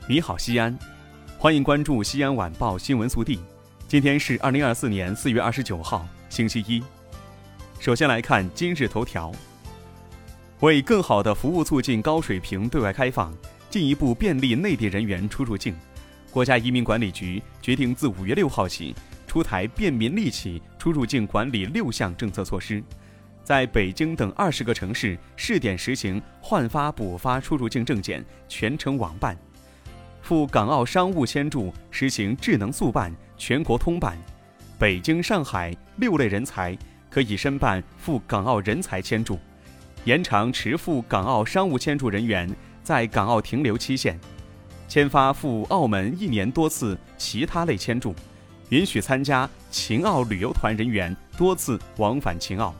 你好，西安，欢迎关注西安晚报新闻速递。今天是2024年4月29号，星期一。首先来看今日头条。为更好地服务促进高水平对外开放，进一步便利内地人员出入境，国家移民管理局决定自5月6号起出台便民利企出入境管理6项政策措施，在北京等20个城市试点实行换发补发出入境证件全程网办，赴港澳商务签注实行智能速办全国通办，北京、上海6类人才可以申办赴港澳人才签注，延长持赴港澳商务签注人员在港澳停留期限，签发赴澳门1年多次其他类签注，允许参加秦澳旅游团人员多次往返秦澳。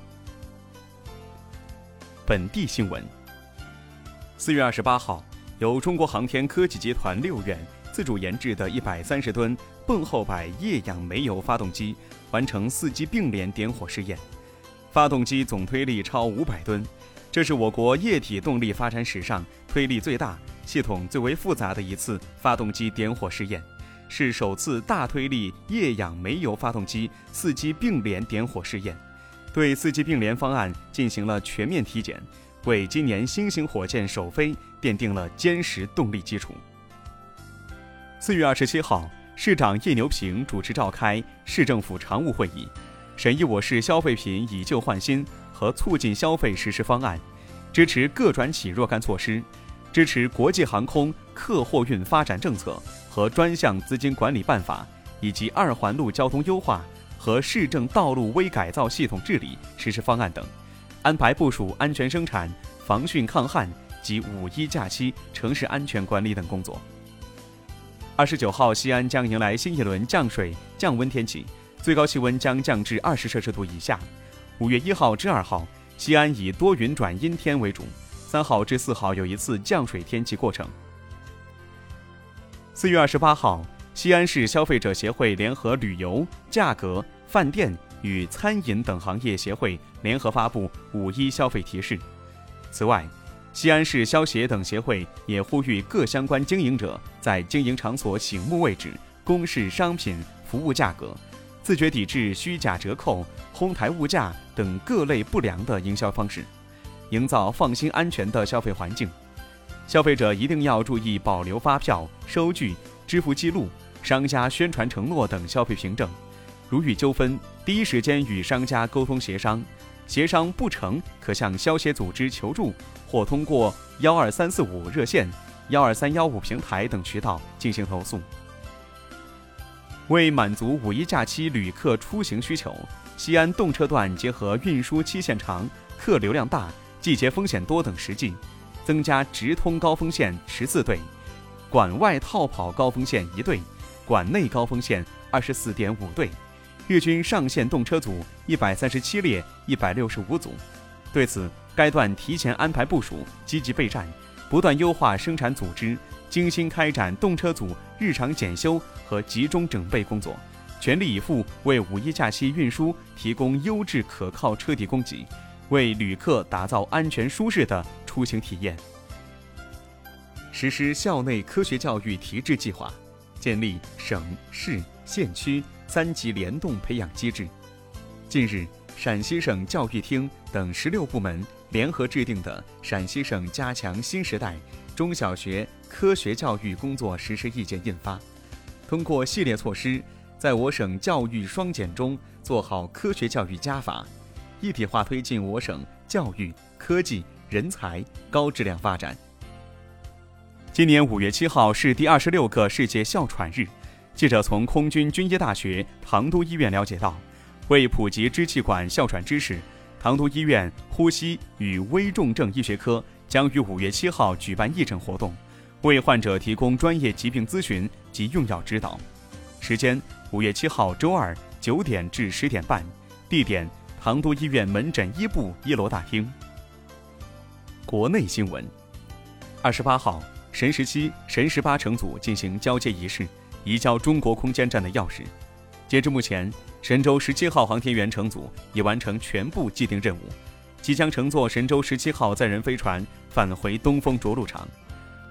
本地新闻。4月28号，由中国航天科技集团6院自主研制的130吨泵后摆液氧煤油发动机完成4机并联点火试验，发动机总推力超500吨，这是我国液体动力发展史上推力最大、系统最为复杂的一次发动机点火试验，是首次大推力液氧煤油发动机4机并联点火试验，对4机并联方案进行了全面体检，为今年新型火箭首飞奠定了坚实动力基础。4月27号，市长叶牛平主持召开市政府常务会议，审议我市消费品以旧换新和促进消费实施方案，支持各转企若干措施，支持国际航空客货运发展政策和专项资金管理办法，以及2环路交通优化和市政道路微改造系统治理实施方案等，安排部署安全生产、防汛抗旱及5·1假期城市安全管理等工作。29号，西安将迎来新一轮降水降温天气，最高气温将降至20摄氏度以下。5月1号至2号，西安以多云转阴天为主，3号至4号有一次降水天气过程。4月28号，西安市消费者协会联合旅游、价格、饭店与餐饮等行业协会联合发布5·1消费提示。此外，西安市消协等协会也呼吁各相关经营者在经营场所醒目位置公示商品服务价格，自觉抵制虚假折扣、哄抬物价等各类不良的营销方式，营造放心安全的消费环境。消费者一定要注意保留发票、收据、支付记录、商家宣传承诺等消费凭证，如遇纠纷，第一时间与商家沟通协商，协商不成可向消协组织求助，或通过12345热线、12315平台等渠道进行投诉。为满足5·1假期旅客出行需求，西安动车段结合运输期限长、客流量大、季节风险多等实际，增加直通高峰线14对，管外套跑高峰线1对，管内高峰线24.5对，日均上线动车组137列165组。对此，该段提前安排部署，积极备战，不断优化生产组织，精心开展动车组日常检修和集中整备工作，全力以赴为5·1假期运输提供优质可靠车底供给，为旅客打造安全舒适的出行体验。实施校内科学教育提质计划，建立省、市、县区3级联动培养机制。近日，陕西省教育厅等16部门联合制定的陕西省加强新时代中小学科学教育工作实施意见印发，通过系列措施，在我省教育双减中做好科学教育加法，一体化推进我省教育、科技、人才高质量发展。今年5月7号是第26个世界哮喘日。记者从空军军医大学唐都医院了解到，为普及支气管哮喘知识，唐都医院呼吸与危重症医学科将于5月7号举办义诊活动，为患者提供专业疾病咨询及用药指导。时间5月7号周二9点至10点半，地点唐都医院门诊1部1楼大厅。国内新闻。28号，神17、神18乘组进行交接仪式，移交中国空间站的钥匙。截至目前，神舟17号航天员乘组已完成全部既定任务，即将乘坐神舟17号载人飞船返回东风着陆场。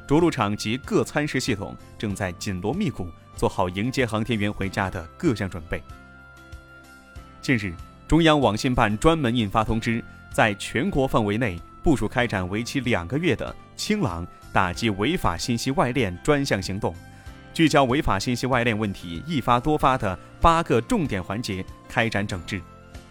着陆场及各参试系统正在紧锣密鼓做好迎接航天员回家的各项准备。近日，中央网信办专门印发通知，在全国范围内部署开展为期2个月的清朗打击违法信息外链专项行动，聚焦违法信息外链问题一发多发的8个重点环节开展整治。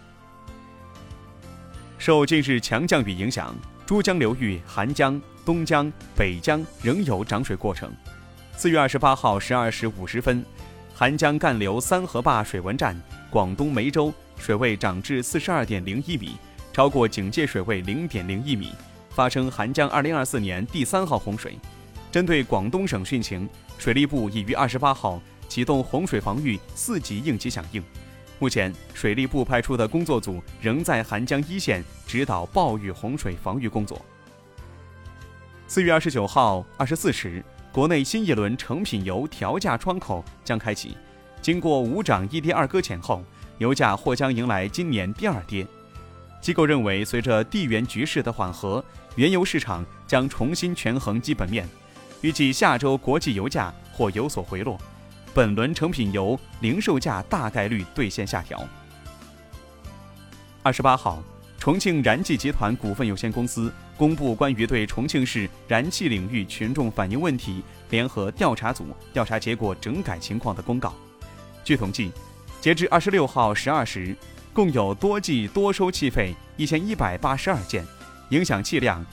受近日强降雨影响，珠江流域韩江、东江、北江仍有涨水过程。4月28号12时50分，韩江干流三河坝水文站广东梅州水位涨至 42.01 米，超过警戒水位 0.01 米，发生韩江2024年第3号洪水。针对广东省汛情，水利部已于28号启动洪水防御4级应急响应。目前，水利部派出的工作组仍在韩江一线指导暴雨洪水防御工作。4月29号24时，国内新一轮成品油调价窗口将开启。经过5涨1跌2搁浅后，油价或将迎来今年第2跌。机构认为，随着地缘局势的缓和，原油市场将重新权衡基本面，预计下周国际油价或有所回落。本轮成品油零售价大概率兑现下调。28号，重庆燃气集团股份有限公司公布关于对重庆市燃气领域群众反映问题联合调查组调查结果整改情况的公告。据统计，截至26号12时，共有多计多收气费1182件，影响气量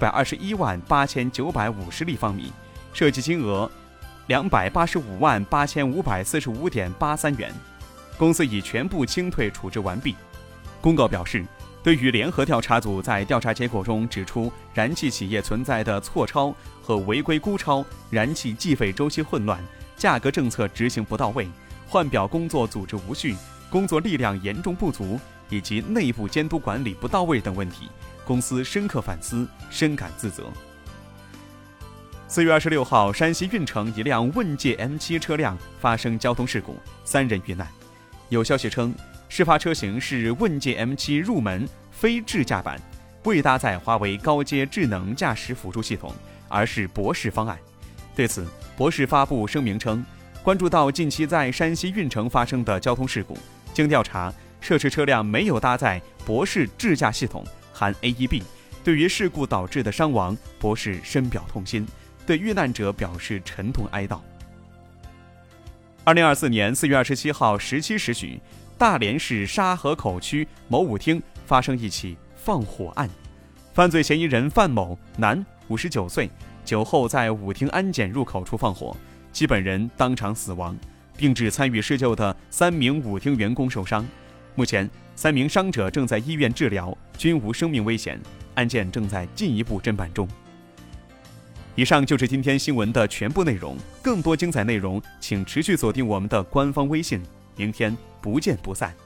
1218950立方米，涉及金额2858545.83元，公司已全部清退处置完毕。公告表示，对于联合调查组在调查结果中指出燃气企业存在的错超和违规估超、燃气计费周期混乱、价格政策执行不到位、换表工作组织无序、工作力量严重不足以及内部监督管理不到位等问题，公司深刻反思，深感自责。4月26号，山西运城一辆问界 M7 车辆发生交通事故，3人遇难。有消息称，事发车型是问界 M7 入门非智驾版，未搭载华为高阶智能驾驶辅助系统，而是博士方案。对此，博士发布声明称，关注到近期在山西运城发生的交通事故，经调查，涉事车辆没有搭载博士智驾系统，含 AEB。对于事故导致的伤亡，博士深表痛心，对遇难者表示沉痛哀悼。2024年4月27号17时许，大连市沙河口区某舞厅发生一起放火案，犯罪嫌疑人范某，男，59岁，酒后在舞厅安检入口处放火，其本人当场死亡，并致参与施救的3名舞厅员工受伤。目前3名伤者正在医院治疗，均无生命危险，案件正在进一步侦办中。以上就是今天新闻的全部内容，更多精彩内容请持续锁定我们的官方微信，明天不见不散。